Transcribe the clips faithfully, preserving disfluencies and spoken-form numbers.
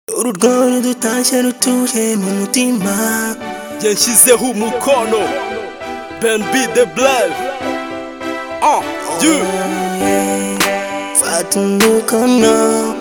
Urugoro dutashye rutuye mu mutima Yashyizeho umukono Ben B the Blave Ah, you Fata umukono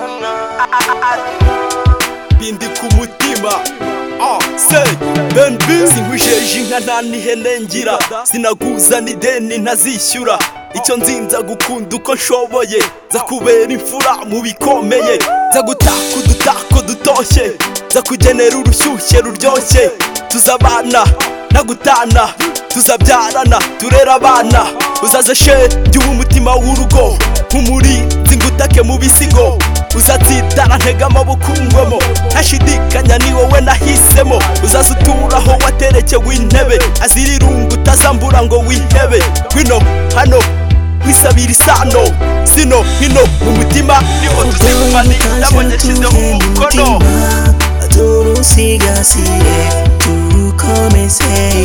Bindi ku mutima Ah, say Ben B Sinkwijeje inka nta n'ihene ngira Sinaguza n'ideni ntazishyura Icyo nzinza gukunda uko nshoboye Za kubera imfura mu bikomeye Za gutaka udutako dutoshye Za kugenera urushyushye ruryoshye Tuzabana nagutana Tuzabyarana turera abana Uzaze she jya umutima w'urugo Nk'umurinzi ngutake mu bisigo Uzatsitara ntega amaboko ungwemo Ntashidikanya ni wowe nahisemo Uzaze uturaho waterekewe intebe Azira irungu utazambura ngo wihebe Ngwino hano wisabira isano Sino hino mu mutima niho tuzigumanira Ndabonye nshyizeho umukono Turusigasire turukomeze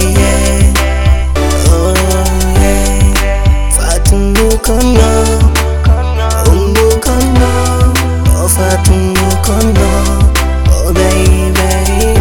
Oh yeah Fata umukono Umukono Oh fata umukono Oh baby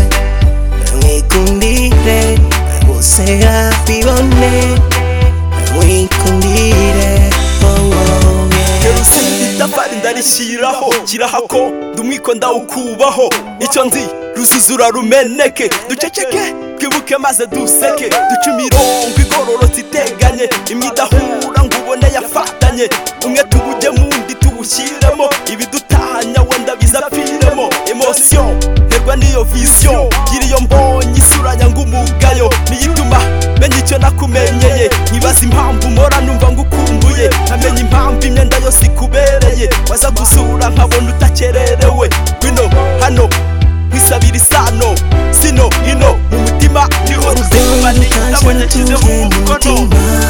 Mwikundire Bose abibone Mwikundire Oh yeah Yerusini itafari ndarishyiraho Kirahako ndumwiko ndawukubaho Icyo nzi ruzuzura rumeneke Duceceke twibuke maze duseke Duce imirongo igororotse iteganye Imwe idahura ngo ubone yafatanye Umwe tuwujye mundi tuwushyiremo Ibidutanya wenda bizapfiremo Emotion nterwa n'iyo vision Gira iyo mbonye isura yanga umugayo Niyituma menya icyo nakumenyeye Nkibaza impamvu mpora numva ngukumbuye Nkamenya impamvu imyenda yose ikubereye Waza gusura nkabona utakererewe Ngwino hano nkwisabira isano Sino hino mu mutima niho tuzigumanira Ndabonye nshyizeho umukono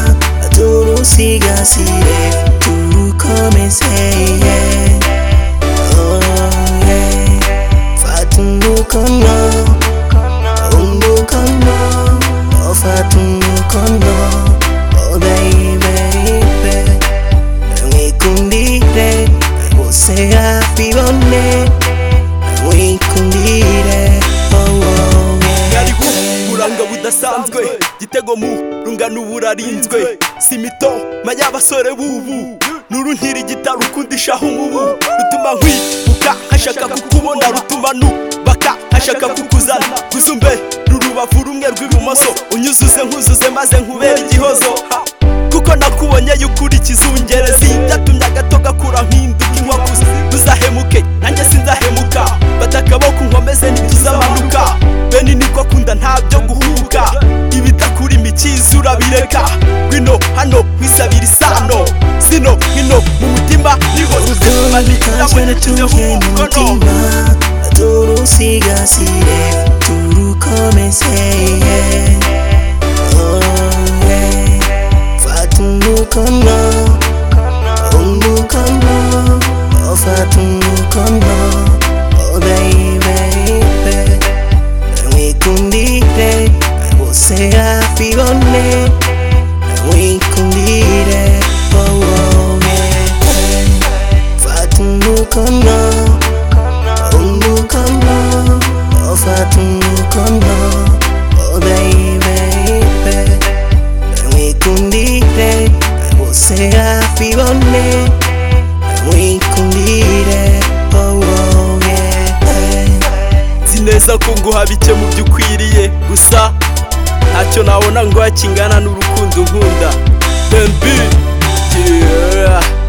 Turusigasire turukomeze Oh yeah Fata umukono Umukono Oh fata umukono Oh baby Mwikundire Bose abibone Mwikundire Oh yeah Ngari buranga budasanzwe Gitego mu rungano burarinzwe Simito mayabasore bubu Nuruntiri gitarukundishaho umubu Rutuma nkwibuka nkashaka kukubona Rutuma nubaka nkashaka kukuzana Kuzumbe rurubavu rumwe rw'ibumoso Unyuzuze nkuzuze maze nkubera igihozo Kuko nakubonye y'ukuri kizungerezi Byatumye agato gakura mpinduka inkwakuzi Ntuzahemuke nanjye sinzahemuka Bata akaboko nkomeze ntituzamanuka Beni niko akunda ntabyo guhuka Ibidakura imikizi urabireka Ngwino hano nkwisabira isano Sino hino mu mutima niho tuzigumanira Ndabonye nshyizeho umukono Turusigasire turukomeze Oh yeah Fata umukono Umukono Oh fata umukono Oh baby Mwikundire Bose abibone Mwikundire Oh yeah Fata umukono Umukono Oh fata umukono Oh baby Mwikundire Bose abibone Mwikundire Oh yeah Nzi neza ko nguha bike mu byo ukwiriye Gusa ntacyo nabona ngo hakingana n'urukundo nkunda Ben B Yeah